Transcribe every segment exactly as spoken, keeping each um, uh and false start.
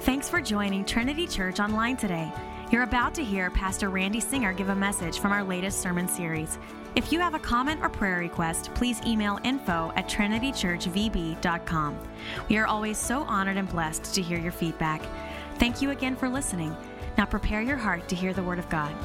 Thanks for joining Trinity Church Online today. You're about to hear Pastor Randy Singer give a message from our latest sermon series. If you have a comment or prayer request, please email info at trinity church v b dot com. We are always so honored and blessed to hear your feedback. Thank you again for listening. Now prepare your heart to hear the Word of God.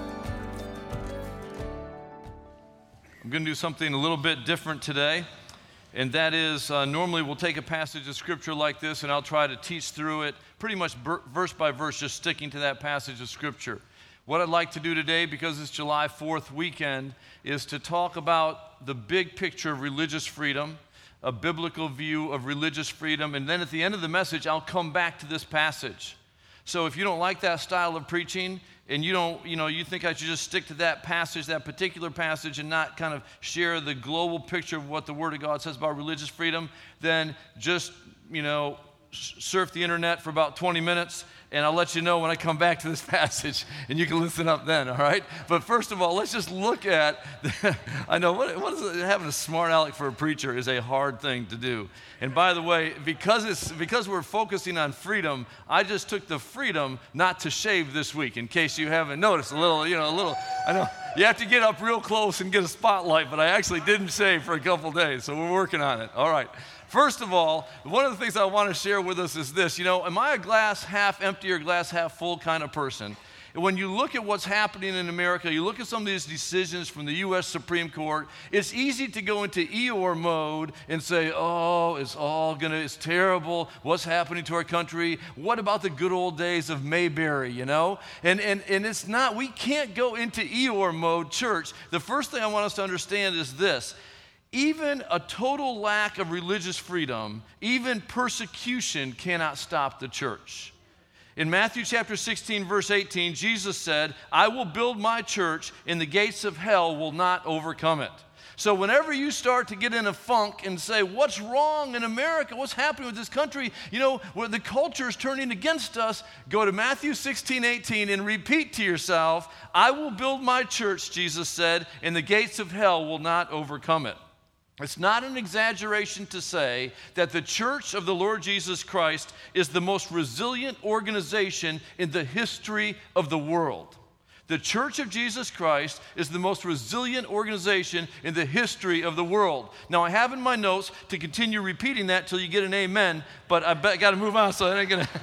I'm going to do something a little bit different today, and that is uh, normally we'll take a passage of Scripture like this and I'll try to teach through it pretty much ber- verse by verse, just sticking to that passage of Scripture. What I'd like to do today, because it's July fourth weekend, is to talk about the big picture of religious freedom, a biblical view of religious freedom, and then at the end of the message, I'll come back to this passage. So if you don't like that style of preaching, and you don't, you know, you think I should just stick to that passage, that particular passage, and not kind of share the global picture of what the Word of God says about religious freedom, then just, you know, surf the internet for about twenty minutes, and I'll let you know when I come back to this passage, and you can listen up then, all right? But first of all, let's just look at, the, I know, what, what is it, having a smart aleck for a preacher is a hard thing to do. And by the way, because it's because we're focusing on freedom, I just took the freedom not to shave this week, in case you haven't noticed. A little, you know, a little, I know, you have to get up real close and get a spotlight, but I actually didn't shave for a couple days, so we're working on it. All right. First of all, one of the things I want to share with us is this. You know, am I a glass half empty or glass half full kind of person? And when you look at what's happening in America, you look at some of these decisions from the U S Supreme Court, it's easy to go into Eeyore mode and say, oh, it's all gonna, it's terrible, what's happening to our country? What about the good old days of Mayberry, you know? And, and, and it's not, we can't go into Eeyore mode, church. The first thing I want us to understand is this. Even a total lack of religious freedom, even persecution cannot stop the church. In Matthew chapter sixteen, verse eighteen, Jesus said, I will build my church and the gates of hell will not overcome it. So whenever you start to get in a funk and say, what's wrong in America? What's happening with this country? You know, where the culture is turning against us, go to Matthew sixteen, eighteen and repeat to yourself, I will build my church, Jesus said, and the gates of hell will not overcome it. It's not an exaggeration to say that the Church of the Lord Jesus Christ is the most resilient organization in the history of the world. The Church of Jesus Christ is the most resilient organization in the history of the world. Now, I have in my notes to continue repeating that till you get an amen, but I got to move on, so I ain't going to.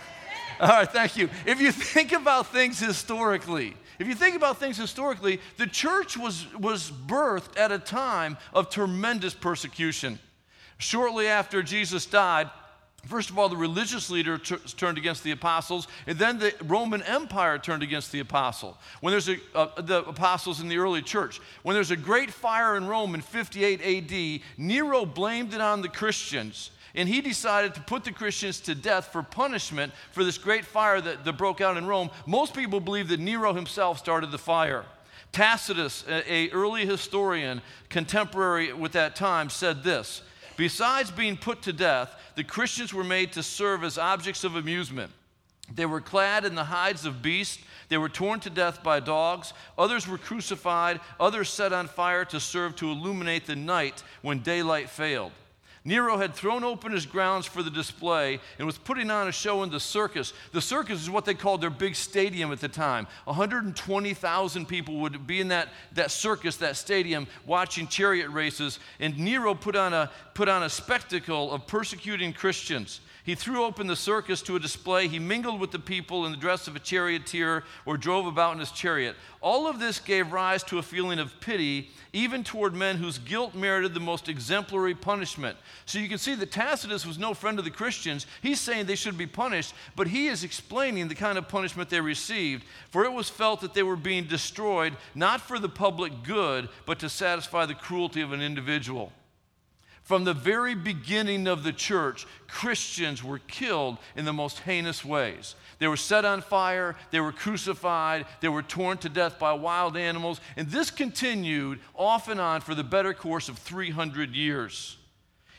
All right, thank you. If you think about things historically, If you think about things historically, the church was, was birthed at a time of tremendous persecution. Shortly after Jesus died, first of all, the religious leader t- turned against the apostles, and then the Roman Empire turned against the apostle. When there's a, uh, the apostles in the early church, when there's a great fire in Rome in fifty-eight A D, Nero blamed it on the Christians. And he decided to put the Christians to death for punishment for this great fire that, that broke out in Rome. Most people believe that Nero himself started the fire. Tacitus, a, a early historian, contemporary with that time, said this, besides being put to death, the Christians were made to serve as objects of amusement. They were clad in the hides of beasts. They were torn to death by dogs. Others were crucified. Others set on fire to serve to illuminate the night when daylight failed. Nero had thrown open his grounds for the display and was putting on a show in the circus. The circus is what they called their big stadium at the time. one hundred twenty thousand people would be in that, that circus, that stadium, watching chariot races. And Nero put on a, put on a spectacle of persecuting Christians. He threw open the circus to a display. He mingled with the people in the dress of a charioteer or drove about in his chariot. All of this gave rise to a feeling of pity, even toward men whose guilt merited the most exemplary punishment. So you can see that Tacitus was no friend of the Christians. He's saying they should be punished, but he is explaining the kind of punishment they received. For it was felt that they were being destroyed, not for the public good, but to satisfy the cruelty of an individual. From the very beginning of the church, Christians were killed in the most heinous ways. They were set on fire, they were crucified, they were torn to death by wild animals, and this continued off and on for the better course of three hundred years.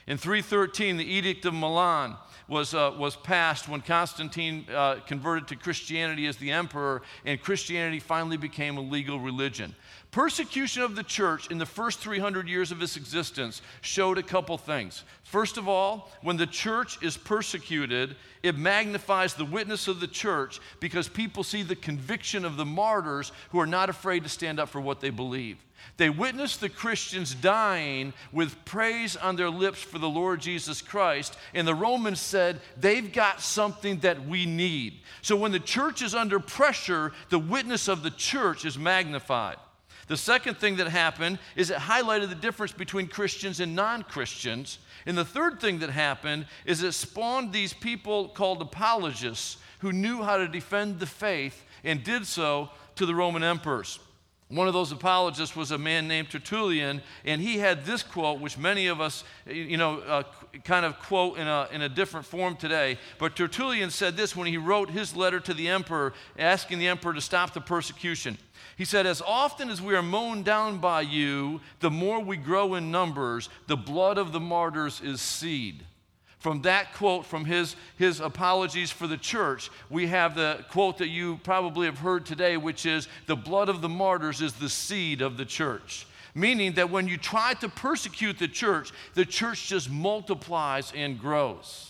In three thirteen, the Edict of Milan was, uh, was passed when Constantine uh, converted to Christianity as the emperor, and Christianity finally became a legal religion. Persecution of the church in the first three hundred years of its existence showed a couple things. First of all, when the church is persecuted, it magnifies the witness of the church because people see the conviction of the martyrs who are not afraid to stand up for what they believe. They witnessed the Christians dying with praise on their lips for the Lord Jesus Christ, and the Romans said, they've got something that we need. So when the church is under pressure, the witness of the church is magnified. The second thing that happened is it highlighted the difference between Christians and non-Christians. And the third thing that happened is it spawned these people called apologists who knew how to defend the faith and did so to the Roman emperors. One of those apologists was a man named Tertullian, and he had this quote, which many of us, you know, uh, kind of quote in a, in a different form today. But Tertullian said this when he wrote his letter to the emperor, asking the emperor to stop the persecution. He said, as often as we are mown down by you, the more we grow in numbers, the blood of the martyrs is seed. From that quote, from his, his apologies for the church, we have the quote that you probably have heard today, which is, the blood of the martyrs is the seed of the church. Meaning that when you try to persecute the church, the church just multiplies and grows.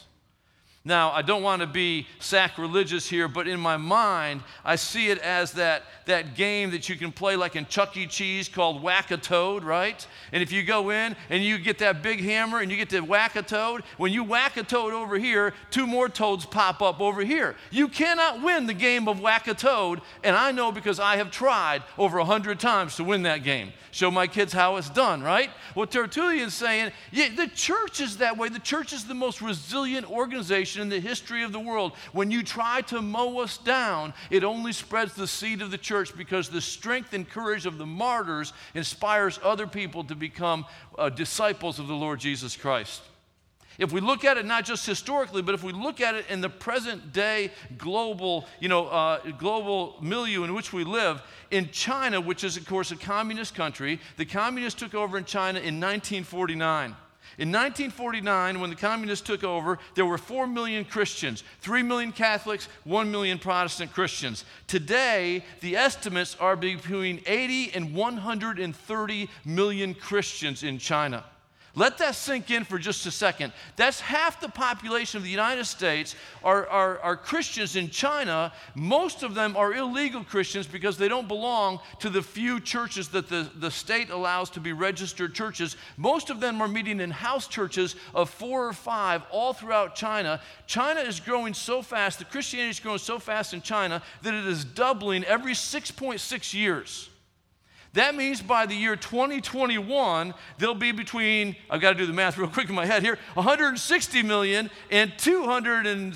Now, I don't want to be sacrilegious here, but in my mind, I see it as that, that game that you can play like in Chuck E. Cheese called Whack-A-Toad, right? And if you go in and you get that big hammer and you get to whack a toad, when you whack a toad over here, two more toads pop up over here. You cannot win the game of Whack-A-Toad, and I know because I have tried over a hundred times to win that game. Show my kids how it's done, right? What Tertullian's saying, yeah, the church is that way. The church is the most resilient organization in the history of the world. When you try to mow us down, it only spreads the seed of the church because the strength and courage of the martyrs inspires other people to become uh, disciples of the Lord Jesus Christ. If we look at it not just historically, but if we look at it in the present day global, you know, uh, global milieu in which we live, in China, which is of course a communist country, the communists took over in China in nineteen forty-nine. In nineteen forty-nine, when the communists took over, there were four million Christians, three million Catholics, one million Protestant Christians. Today, the estimates are between eighty and one hundred thirty million Christians in China. Let that sink in for just a second. That's half the population of the United States are, are, are Christians in China. Most of them are illegal Christians because they don't belong to the few churches that the, the state allows to be registered churches. Most of them are meeting in house churches of four or five all throughout China. China is growing so fast, the Christianity is growing so fast in China that it is doubling every six point six years. That means by the year twenty twenty-one, there'll be between, I've got to do the math real quick in my head here, one hundred sixty million and two hundred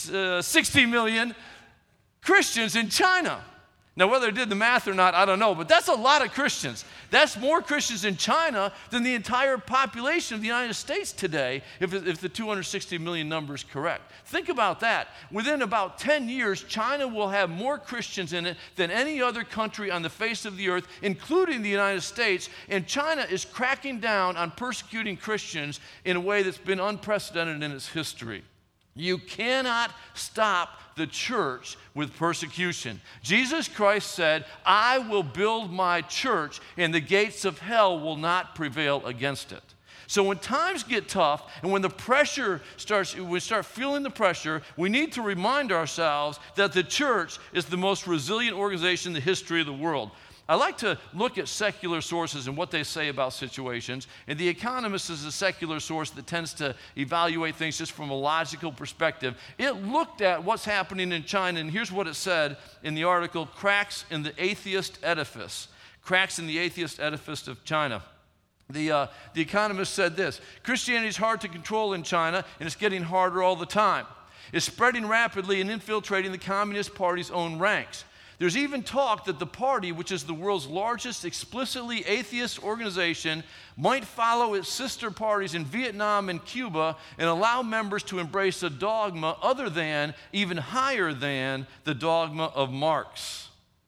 sixty million Christians in China. Now, whether I did the math or not, I don't know, but that's a lot of Christians. That's more Christians in China than the entire population of the United States today, if, if the two hundred sixty million number is correct. Think about that. Within about ten years, China will have more Christians in it than any other country on the face of the earth, including the United States, and China is cracking down on persecuting Christians in a way that's been unprecedented in its history. You cannot stop the church with persecution. Jesus Christ said, I will build my church and the gates of hell will not prevail against it. So when times get tough and when the pressure starts, we start feeling the pressure, we need to remind ourselves that the church is the most resilient organization in the history of the world. I like to look at secular sources and what they say about situations, and The Economist is a secular source that tends to evaluate things just from a logical perspective. It looked at what's happening in China, and here's what it said in the article, Cracks in the Atheist Edifice. Cracks in the Atheist Edifice of China. The, uh, the Economist said this, Christianity is hard to control in China, and it's getting harder all the time. It's spreading rapidly and infiltrating the Communist Party's own ranks. There's even talk that the party, which is the world's largest explicitly atheist organization, might follow its sister parties in Vietnam and Cuba and allow members to embrace a dogma other than, even higher than, the dogma of Marx.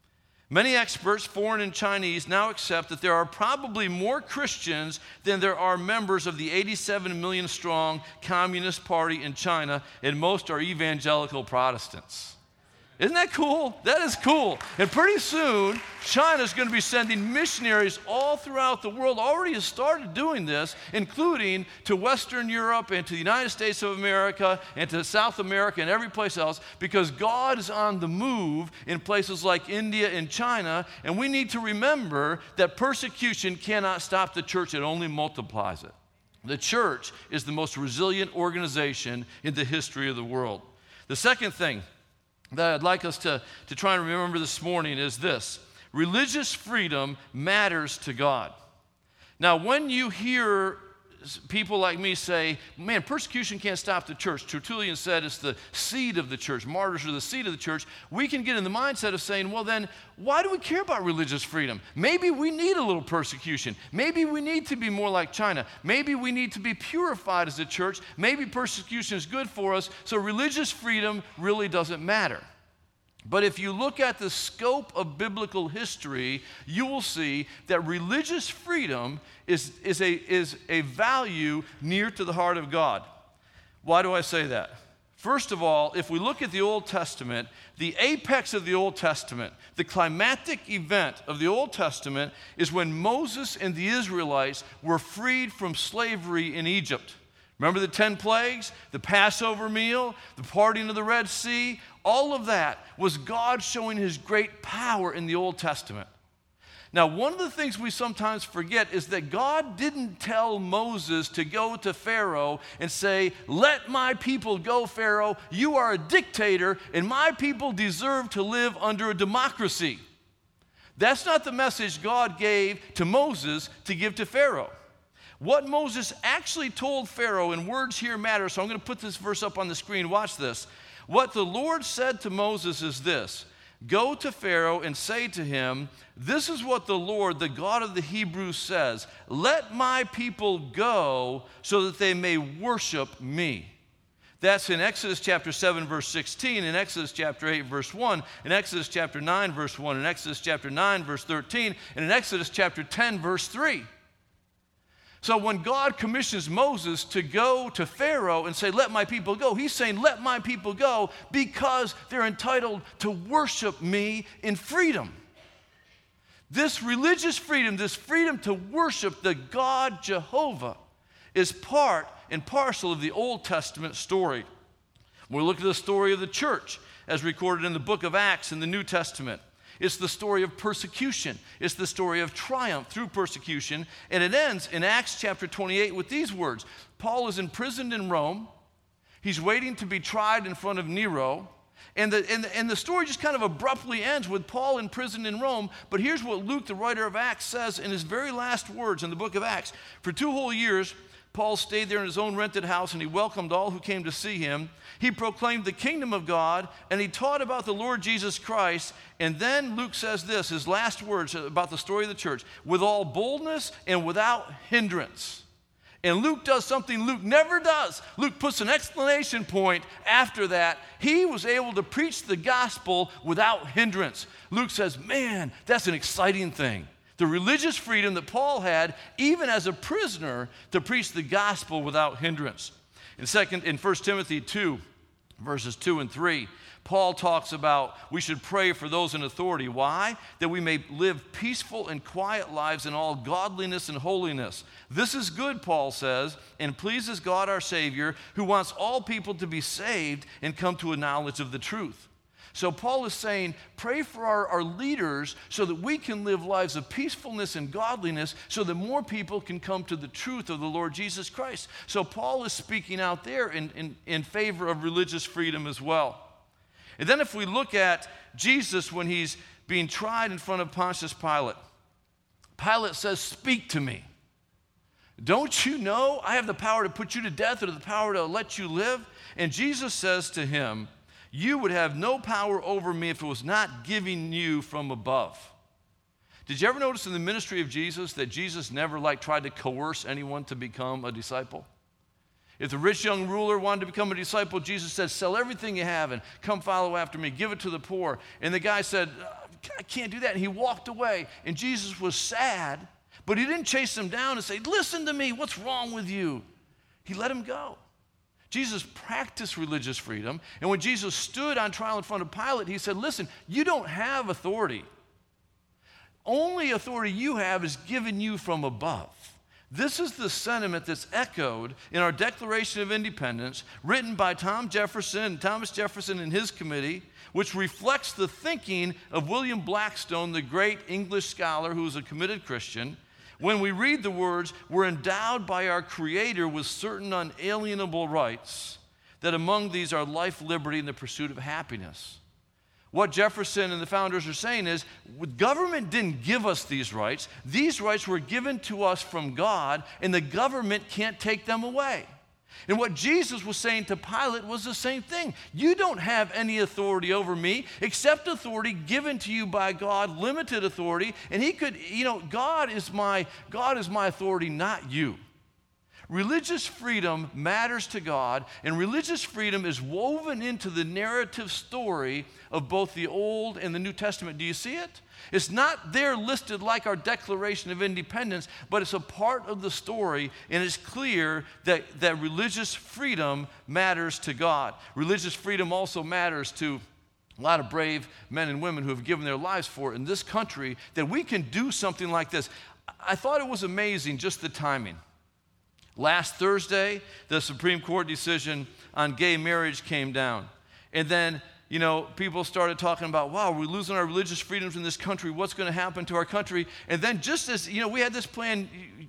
Many experts, foreign and Chinese, now accept that there are probably more Christians than there are members of the eighty-seven million strong Communist Party in China, and most are evangelical Protestants. Isn't that cool? That is cool. And pretty soon, China's going to be sending missionaries all throughout the world, already has started doing this, including to Western Europe and to the United States of America and to South America and every place else, because God is on the move in places like India and China, and we need to remember that persecution cannot stop the church, it only multiplies it. The church is the most resilient organization in the history of the world. The second thing that I'd like us to, to try and remember this morning is this: religious freedom matters to God. Now, when you hear people like me say, man, persecution can't stop the church. Tertullian said it's the seed of the church. Martyrs are the seed of the church. We can get in the mindset of saying, well, then, why do we care about religious freedom? Maybe we need a little persecution. Maybe we need to be more like China. Maybe we need to be purified as a church. Maybe persecution is good for us, so religious freedom really doesn't matter. But if you look at the scope of biblical history, you will see that religious freedom is, is, a, is a value near to the heart of God. Why do I say that? First of all, if we look at the Old Testament, the apex of the Old Testament, the climactic event of the Old Testament is when Moses and the Israelites were freed from slavery in Egypt. Remember the ten plagues, the Passover meal, the parting of the Red Sea? All of that was God showing his great power in the Old Testament. Now, one of the things we sometimes forget is that God didn't tell Moses to go to Pharaoh and say, let my people go, Pharaoh. You are a dictator, and my people deserve to live under a democracy. That's not the message God gave to Moses to give to Pharaoh. What Moses actually told Pharaoh, and words here matter, so I'm going to put this verse up on the screen. Watch this. What the Lord said to Moses is this: go to Pharaoh and say to him, this is what the Lord, the God of the Hebrews, says, let my people go so that they may worship me. That's in Exodus chapter seven, verse sixteen, in Exodus chapter eight, verse one, in Exodus chapter nine, verse one, in Exodus chapter nine, verse thirteen, and in Exodus chapter ten, verse three. So when God commissions Moses to go to Pharaoh and say, let my people go, he's saying, let my people go because they're entitled to worship me in freedom. This religious freedom, this freedom to worship the God Jehovah, is part and parcel of the Old Testament story. When we look at the story of the church as recorded in the book of Acts in the New Testament, it's the story of persecution. It's the story of triumph through persecution. And it ends in Acts chapter twenty-eight with these words. Paul is imprisoned in Rome. He's waiting to be tried in front of Nero. And the, and, the, and the story just kind of abruptly ends with Paul imprisoned in Rome. But here's what Luke, the writer of Acts, says in his very last words in the book of Acts. For two whole years, Paul stayed there in his own rented house, and he welcomed all who came to see him. He proclaimed the kingdom of God, and he taught about the Lord Jesus Christ. And then Luke says this, his last words about the story of the church, with all boldness and without hindrance. And Luke does something Luke never does. Luke puts an exclamation point after that. He was able to preach the gospel without hindrance. Luke says, man, that's an exciting thing. The religious freedom that Paul had, even as a prisoner, to preach the gospel without hindrance. In second, in First Timothy two, verses two and three, Paul talks about we should pray for those in authority. Why? That we may live peaceful and quiet lives in all godliness and holiness. This is good, Paul says, and pleases God our Savior, who wants all people to be saved and come to a knowledge of the truth. So Paul is saying, pray for our, our leaders so that we can live lives of peacefulness and godliness so that more people can come to the truth of the Lord Jesus Christ. So Paul is speaking out there in, in, in favor of religious freedom as well. And then if we look at Jesus when he's being tried in front of Pontius Pilate, Pilate says, speak to me. Don't you know I have the power to put you to death or the power to let you live? And Jesus says to him, you would have no power over me if it was not given you from above. Did you ever notice in the ministry of Jesus that Jesus never like tried to coerce anyone to become a disciple? If the rich young ruler wanted to become a disciple, Jesus said, sell everything you have and come follow after me. Give it to the poor. And the guy said, I can't do that. And he walked away. And Jesus was sad, but he didn't chase him down and say, listen to me, what's wrong with you? He let him go. Jesus practiced religious freedom. And when Jesus stood on trial in front of Pilate, he said, listen, you don't have authority. Only authority you have is given you from above. This is the sentiment that's echoed in our Declaration of Independence, written by Tom Jefferson, Thomas Jefferson and his committee, which reflects the thinking of William Blackstone, the great English scholar who was a committed Christian. When we read the words, we're endowed by our Creator with certain unalienable rights, that among these are life, liberty, and the pursuit of happiness. What Jefferson and the founders are saying is, government didn't give us these rights. These rights were given to us from God, and the government can't take them away. And what Jesus was saying to Pilate was the same thing. You don't have any authority over me except authority given to you by God, limited authority. And he could, you know, God is my, God is my authority, not you. Religious freedom matters to God, and religious freedom is woven into the narrative story of both the Old and the New Testament. Do you see it? It's not there listed like our Declaration of Independence, but it's a part of the story, and it's clear that, that religious freedom matters to God. Religious freedom also matters to a lot of brave men and women who have given their lives for it in this country, that we can do something like this. I thought it was amazing, just the timing. Last Thursday, the Supreme Court decision on gay marriage came down. And then, you know, people started talking about, wow, we're losing our religious freedoms in this country. What's going to happen to our country? And then just as, you know, we had this plan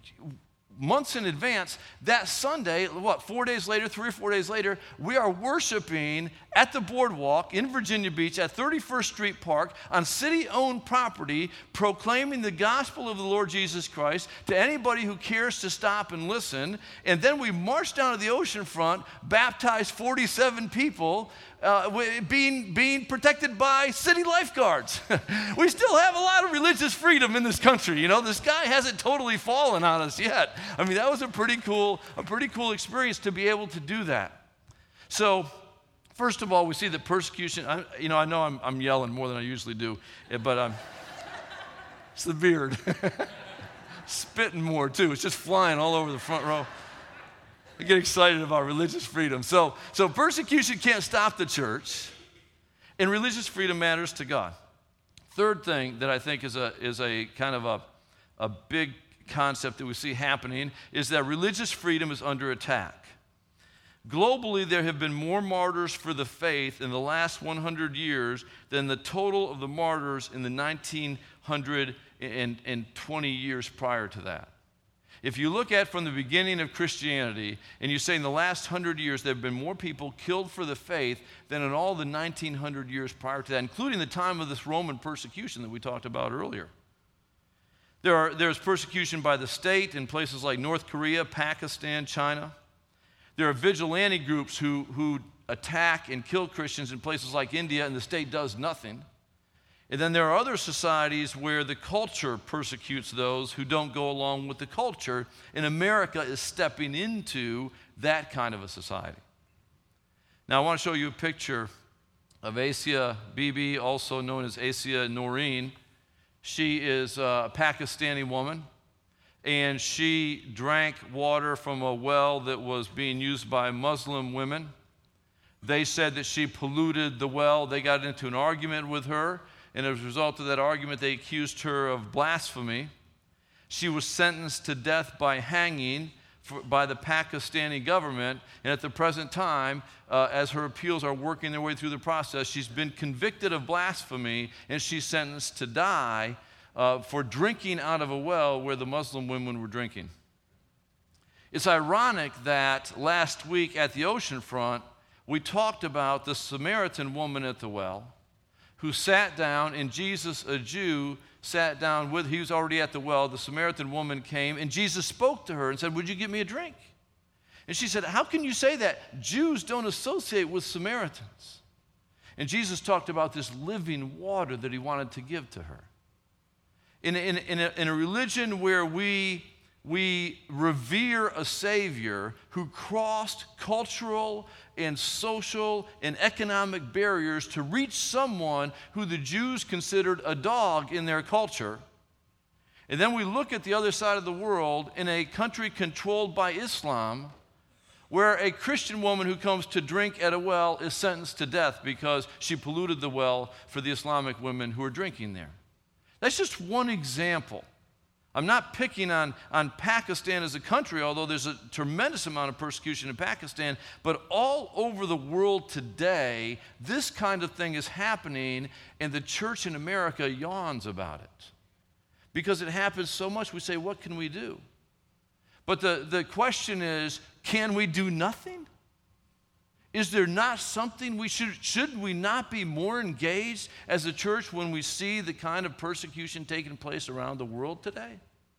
months in advance, that Sunday, what, four days later, three or four days later, we are worshiping at the boardwalk in Virginia Beach at thirty-first Street Park on city-owned property, proclaiming the gospel of the Lord Jesus Christ to anybody who cares to stop and listen. And then we marched down to the ocean front, baptized forty-seven people, uh, being, being protected by city lifeguards. We still have a lot of religious freedom in this country. You know, the sky hasn't totally fallen on us yet. I mean, that was a pretty cool, a pretty cool experience to be able to do that. So, first of all, we see that persecution, I, you know, I know I'm, I'm yelling more than I usually do, but um, it's the beard. Spitting more, too. It's just flying all over the front row. I get excited about religious freedom. So, so persecution can't stop the church, and religious freedom matters to God. Third thing that I think is a, is a kind of a, a big concept that we see happening is that religious freedom is under attack. Globally, there have been more martyrs for the faith in the last one hundred years than the total of the martyrs in the nineteen twenty years prior to that. If you look at from the beginning of Christianity and you say in the last one hundred years there have been more people killed for the faith than in all the nineteen hundred years prior to that, including the time of this Roman persecution that we talked about earlier. There are, there's persecution by the state in places like North Korea, Pakistan, China. There are vigilante groups who, who attack and kill Christians in places like India, and the state does nothing. And then there are other societies where the culture persecutes those who don't go along with the culture, and America is stepping into that kind of a society. Now, I want to show you a picture of Asia Bibi, also known as Asia Noreen. She is a Pakistani woman, and she drank water from a well that was being used by Muslim women. They said that she polluted the well. They got into an argument with her, and as a result of that argument, they accused her of blasphemy. She was sentenced to death by hanging for, by the Pakistani government, and at the present time, uh, as her appeals are working their way through the process, she's been convicted of blasphemy, and she's sentenced to die uh, for drinking out of a well where the Muslim women were drinking. It's ironic that last week at the ocean front, we talked about the Samaritan woman at the well who sat down, and Jesus, a Jew, sat down with, he was already at the well. The Samaritan woman came, and Jesus spoke to her and said, would you give me a drink? And she said, how can you say that? Jews don't associate with Samaritans. And Jesus talked about this living water that he wanted to give to her. In, in, in, a, in a religion where we we revere a Savior who crossed cultural and social and economic barriers to reach someone who the Jews considered a dog in their culture. And then we look at the other side of the world in a country controlled by Islam, where a Christian woman who comes to drink at a well is sentenced to death because she polluted the well for the Islamic women who are drinking there. That's just one example. I'm not picking on, on Pakistan as a country, although there's a tremendous amount of persecution in Pakistan, but all over the world today, this kind of thing is happening, and the church in America yawns about it. Because it happens so much, we say, what can we do? But the, the question is, can we do nothing? Is there not something we should, should we not be more engaged as a church when we see the kind of persecution taking place around the world today?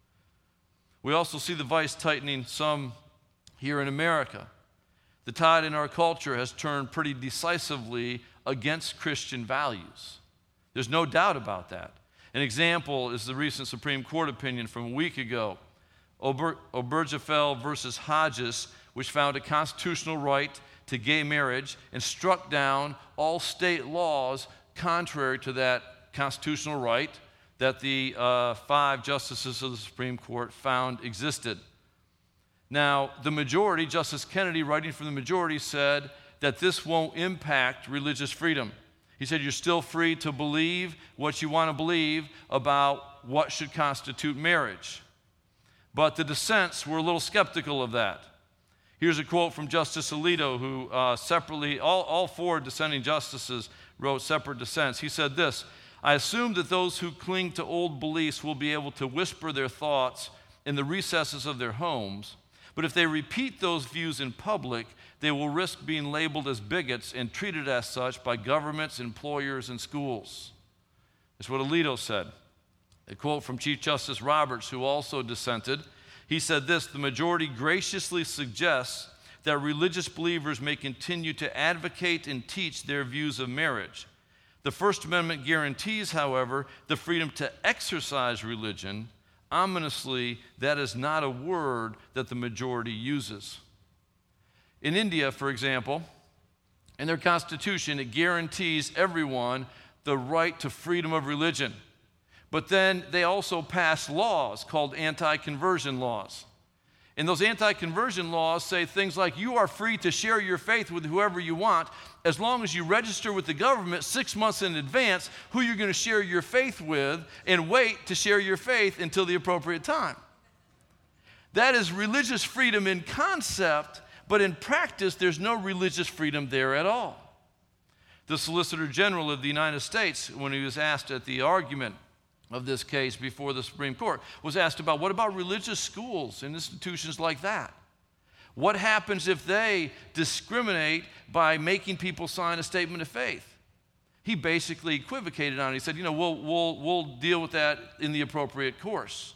We also see the vice tightening some here in America. The tide in our culture has turned pretty decisively against Christian values. There's no doubt about that. An example is the recent Supreme Court opinion from a week ago, Ober, Obergefell versus Hodges, which found a constitutional right to gay marriage and struck down all state laws contrary to that constitutional right that the uh, five justices of the Supreme Court found existed. Now, the majority, Justice Kennedy, writing for the majority, said that this won't impact religious freedom. He said, you're still free to believe what you want to believe about what should constitute marriage. But the dissents were a little skeptical of that. Here's a quote from Justice Alito, who uh, separately, all, all four dissenting justices wrote separate dissents. He said this, I assume that those who cling to old beliefs will be able to whisper their thoughts in the recesses of their homes, but if they repeat those views in public, they will risk being labeled as bigots and treated as such by governments, employers, and schools. That's what Alito said. A quote from Chief Justice Roberts, who also dissented. He said this, the majority graciously suggests that religious believers may continue to advocate and teach their views of marriage. The First Amendment guarantees, however, the freedom to exercise religion. Ominously, that is not a word that the majority uses. In India, for example, in their constitution, it guarantees everyone the right to freedom of religion. But then they also pass laws called anti-conversion laws. And those anti-conversion laws say things like you are free to share your faith with whoever you want as long as you register with the government six months in advance who you're going to share your faith with and wait to share your faith until the appropriate time. That is religious freedom in concept, but in practice, there's no religious freedom there at all. The Solicitor General of the United States, when he was asked at the argument of this case before the Supreme Court, was asked about what about religious schools and institutions like that? What happens if they discriminate by making people sign a statement of faith? He basically equivocated on it. He said, you know, we'll, we'll, we'll deal with that in the appropriate course.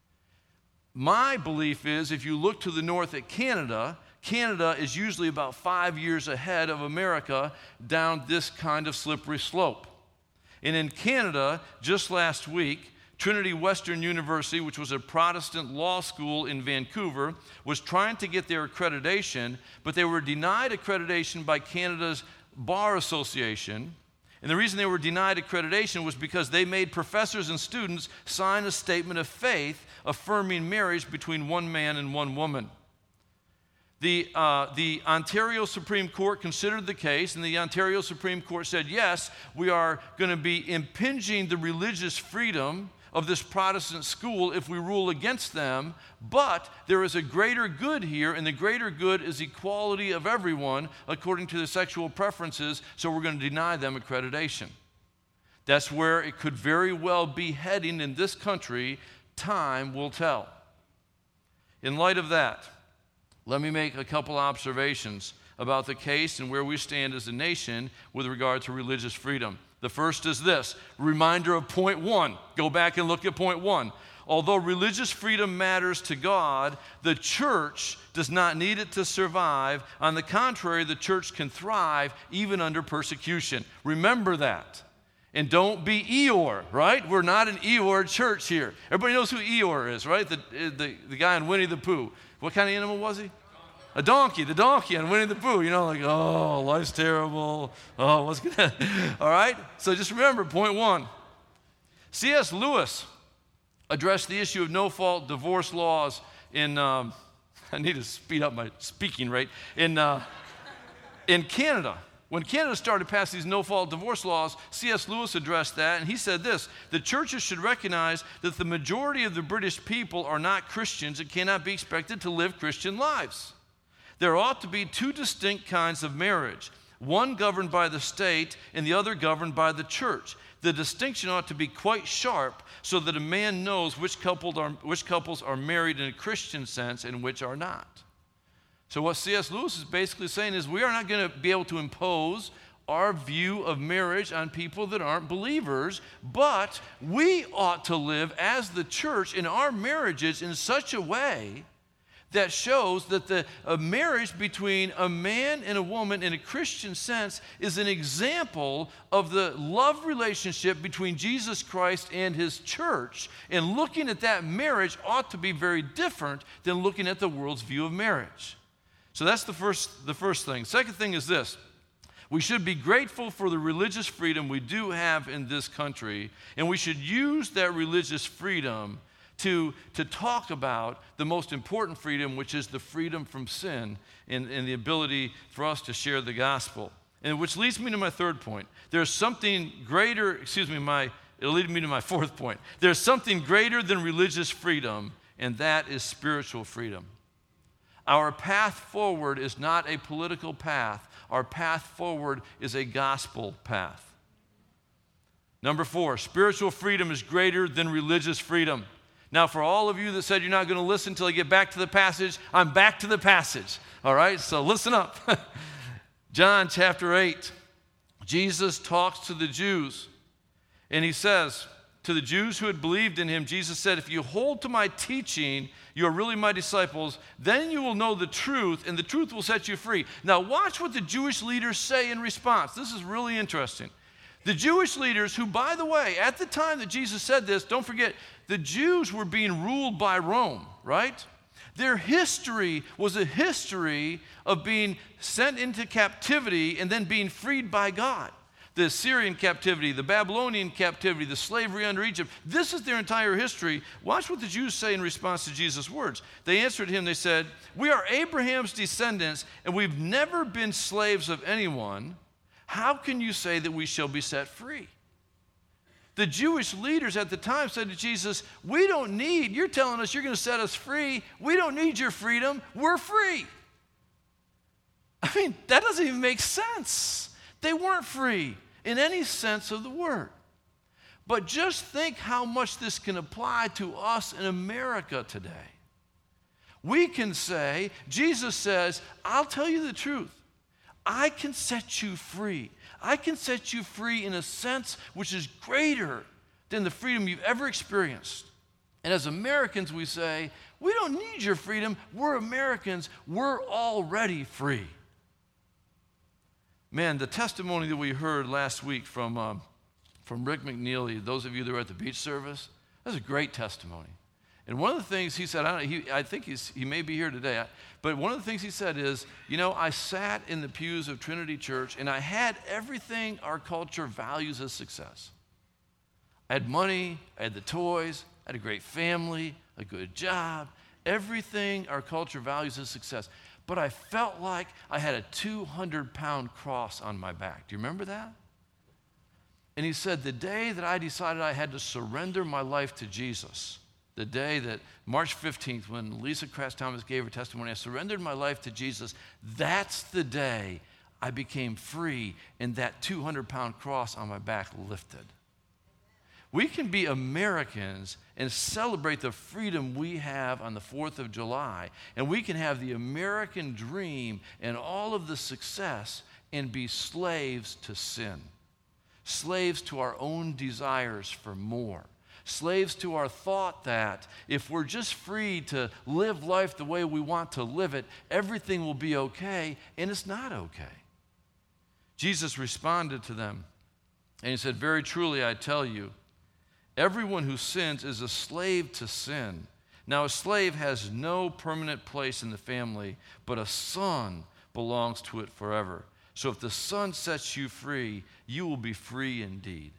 My belief is if you look to the north at Canada, Canada is usually about five years ahead of America down this kind of slippery slope. And in Canada, just last week, Trinity Western University, which was a Protestant law school in Vancouver, was trying to get their accreditation, but they were denied accreditation by Canada's Bar Association. And the reason they were denied accreditation was because they made professors and students sign a statement of faith affirming marriage between one man and one woman. The, uh, the Ontario Supreme Court considered the case, and the Ontario Supreme Court said, yes, we are going to be impinging the religious freedom of this Protestant school if we rule against them, but there is a greater good here, and the greater good is equality of everyone according to their sexual preferences, so we're going to deny them accreditation. That's where it could very well be heading in this country. Time will tell. In light of that, let me make a couple observations about the case and where we stand as a nation with regard to religious freedom. The first is this, reminder of point one. Go back and look at point one. Although religious freedom matters to God, the church does not need it to survive. On the contrary, the church can thrive even under persecution. Remember that. And don't be Eeyore, right? We're not an Eeyore church here. Everybody knows who Eeyore is, right? The, the, the guy in Winnie the Pooh. What kind of animal was he? A donkey, the donkey on Winnie the Pooh. You know, like, oh, life's terrible. Oh, what's going to... All right? So just remember, point one. C S Lewis addressed the issue of no-fault divorce laws in... Um, I need to speed up my speaking rate. In, uh, in Canada. When Canada started passing these no-fault divorce laws, C S Lewis addressed that, and he said this: the churches should recognize that the majority of the British people are not Christians and cannot be expected to live Christian lives. There ought to be two distinct kinds of marriage, one governed by the state and the other governed by the church. The distinction ought to be quite sharp so that a man knows which couples are, which couples are married in a Christian sense and which are not. So what C S Lewis is basically saying is we are not going to be able to impose our view of marriage on people that aren't believers, but we ought to live as the church in our marriages in such a way that shows that the a marriage between a man and a woman in a Christian sense is an example of the love relationship between Jesus Christ and his church. And looking at that marriage ought to be very different than looking at the world's view of marriage. So that's the first, the first thing. Second thing is this. We should be grateful for the religious freedom we do have in this country, and we should use that religious freedom to, to talk about the most important freedom, which is the freedom from sin and, and the ability for us to share the gospel. And which leads me to my third point. There's something greater, excuse me, my, it'll lead me to my fourth point. There's something greater than religious freedom, and that is spiritual freedom. Our path forward is not a political path. Our path forward is a gospel path. Number four, spiritual freedom is greater than religious freedom. Now, for all of you that said you're not going to listen until I get back to the passage, I'm back to the passage. All right, so listen up. John chapter eight, Jesus talks to the Jews, and he says, to the Jews who had believed in him, Jesus said, if you hold to my teaching, you are really my disciples, then you will know the truth, and the truth will set you free. Now watch what the Jewish leaders say in response. This is really interesting. The Jewish leaders, who, by the way, at the time that Jesus said this, don't forget, the Jews were being ruled by Rome, right? Their history was a history of being sent into captivity and then being freed by God. The Assyrian captivity, the Babylonian captivity, the slavery under Egypt. This is their entire history. Watch what the Jews say in response to Jesus' words. They answered him, they said, we are Abraham's descendants, and we've never been slaves of anyone. How can you say that we shall be set free? The Jewish leaders at the time said to Jesus, we don't need, you're telling us you're going to set us free. We don't need your freedom. We're free. I mean, that doesn't even make sense. They weren't free in any sense of the word. But just think how much this can apply to us in America today. We can say, Jesus says, I'll tell you the truth. I can set you free. I can set you free in a sense which is greater than the freedom you've ever experienced. And as Americans, we say, we don't need your freedom. We're Americans. We're already free. Man, the testimony that we heard last week from, um, from Rick McNeely, those of you that were at the beach service, that was a great testimony. And one of the things he said, I, don't, he, I think he's, he may be here today, but one of the things he said is, you know, I sat in the pews of Trinity Church and I had everything our culture values as success. I had money, I had the toys, I had a great family, a good job, everything our culture values as success. But I felt like I had a two hundred pound cross on my back. Do you remember that? And he said, the day that I decided I had to surrender my life to Jesus, the day that March fifteenth, when Lisa Crass Thomas gave her testimony, I surrendered my life to Jesus, that's the day I became free and that two hundred pound cross on my back lifted. We can be Americans and celebrate the freedom we have on the fourth of July, and we can have the American dream and all of the success and be slaves to sin, slaves to our own desires for more, slaves to our thought that if we're just free to live life the way we want to live it, everything will be okay, and it's not okay. Jesus responded to them. And he said, very truly I tell you, everyone who sins is a slave to sin. Now a slave has no permanent place in the family, but a son belongs to it forever. So if the Son sets you free, you will be free indeed.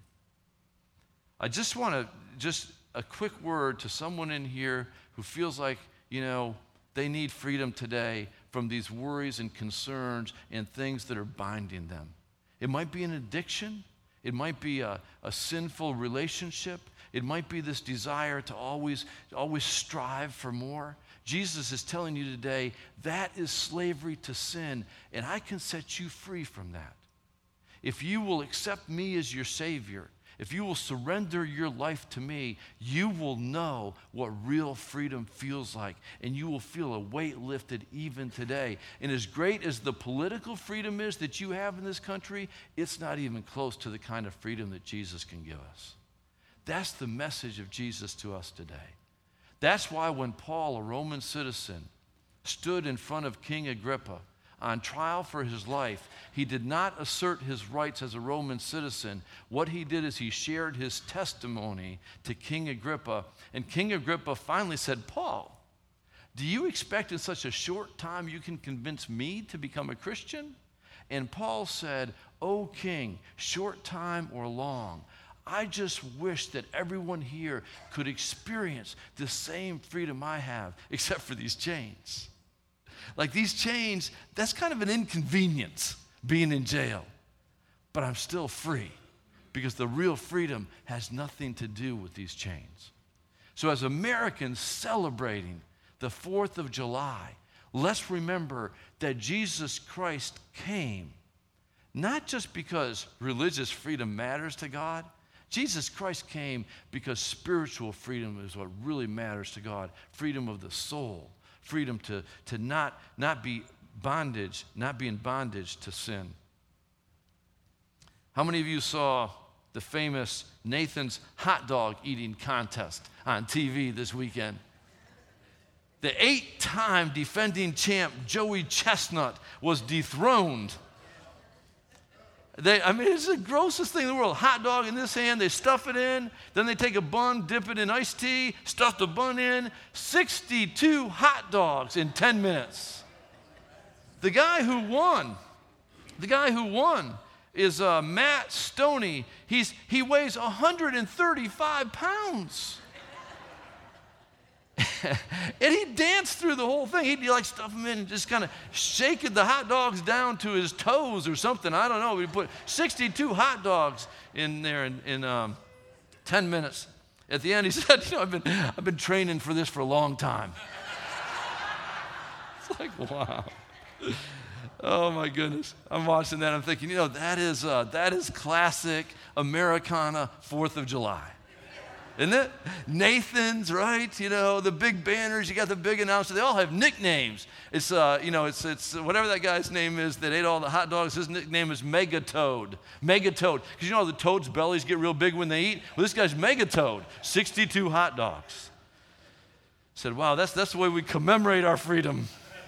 I just want to, just a quick word to someone in here who feels like, you know, they need freedom today from these worries and concerns and things that are binding them. It might be an addiction. It might be a, a sinful relationship. It might be this desire to always, always strive for more. Jesus is telling you today, that is slavery to sin, and I can set you free from that. If you will accept me as your Savior, if you will surrender your life to me, you will know what real freedom feels like, and you will feel a weight lifted even today. And as great as the political freedom is that you have in this country, it's not even close to the kind of freedom that Jesus can give us. That's the message of Jesus to us today. That's why when Paul, a Roman citizen, stood in front of King Agrippa on trial for his life, he did not assert his rights as a Roman citizen. What he did is he shared his testimony to King Agrippa. And King Agrippa finally said, Paul, do you expect in such a short time you can convince me to become a Christian? And Paul said, O king, short time or long, I just wish that everyone here could experience the same freedom I have, except for these chains. Like these chains, that's kind of an inconvenience, being in jail. But I'm still free, because the real freedom has nothing to do with these chains. So as Americans celebrating the fourth of July, let's remember that Jesus Christ came, not just because religious freedom matters to God. Jesus Christ came because spiritual freedom is what really matters to God. Freedom of the soul. Freedom to, to not, not be bondage, not be in bondage to sin. How many of you saw the famous Nathan's hot dog eating contest on T V this weekend? The eight-time defending champ Joey Chestnut was dethroned. They, I mean, it's the grossest thing in the world. Hot dog in this hand, they stuff it in, then they take a bun, dip it in iced tea, stuff the bun in. sixty-two hot dogs in ten minutes. The guy who won, the guy who won is uh, Matt Stoney. He's, he weighs one hundred thirty-five pounds. And he danced through the whole thing. He'd like stuff them in and just kind of shaking the hot dogs down to his toes or something. I don't know. We put sixty-two hot dogs in there in, in um, ten minutes. At the end, he said, you know, I've been, I've been training for this for a long time. It's like, wow. Oh, my goodness. I'm watching that. I'm thinking, you know, that is, uh, that is classic Americana fourth of July. Isn't it? Nathan's, right? You know, the big banners, you got the big announcers. They all have nicknames. It's, uh, you know, it's, it's whatever that guy's name is that ate all the hot dogs, his nickname is Megatoad. Megatoad. Because you know the toads' bellies get real big when they eat? Well, this guy's Megatoad. sixty-two hot dogs. Said, wow, that's, that's the way we commemorate our freedom.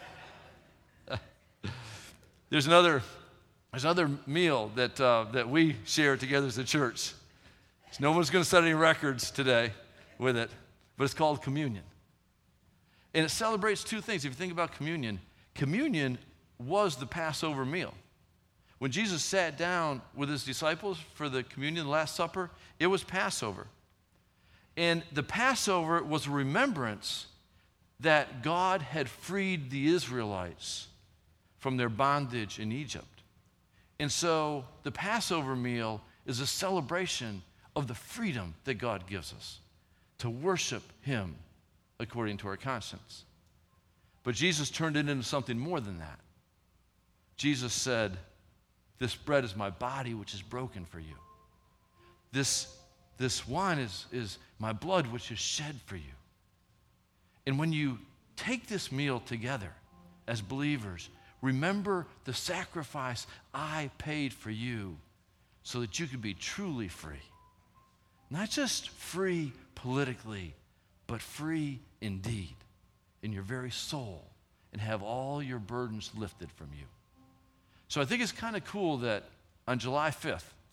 There's another, there's another meal that, uh, that we share together as a church. No one's going to set any records today with it, but it's called communion. And it celebrates two things. If you think about communion, communion was the Passover meal. When Jesus sat down with his disciples for the communion, the Last Supper, it was Passover. And the Passover was a remembrance that God had freed the Israelites from their bondage in Egypt. And so the Passover meal is a celebration of the freedom that God gives us to worship him according to our conscience. But Jesus turned it into something more than that. Jesus said, this bread is my body which is broken for you. This, this wine is, is my blood which is shed for you. And when you take this meal together as believers, remember the sacrifice I paid for you so that you could be truly free. Not just free politically, but free indeed in your very soul and have all your burdens lifted from you. So I think it's kind of cool that on July fifth,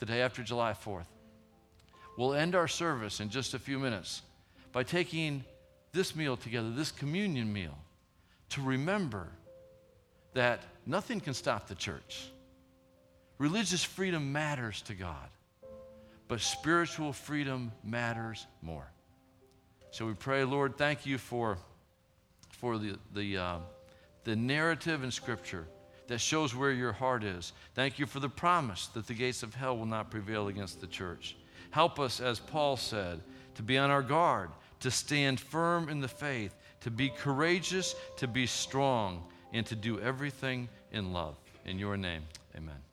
the day after July fourth. We'll end our service in just a few minutes by taking this meal together, this communion meal, to remember that nothing can stop the church. Religious freedom matters to God, but spiritual freedom matters more. So we pray, Lord, thank you for, for the, the, uh, the narrative in Scripture that shows where your heart is. Thank you for the promise that the gates of hell will not prevail against the church. Help us, as Paul said, to be on our guard, to stand firm in the faith, to be courageous, to be strong, and to do everything in love. In your name, amen.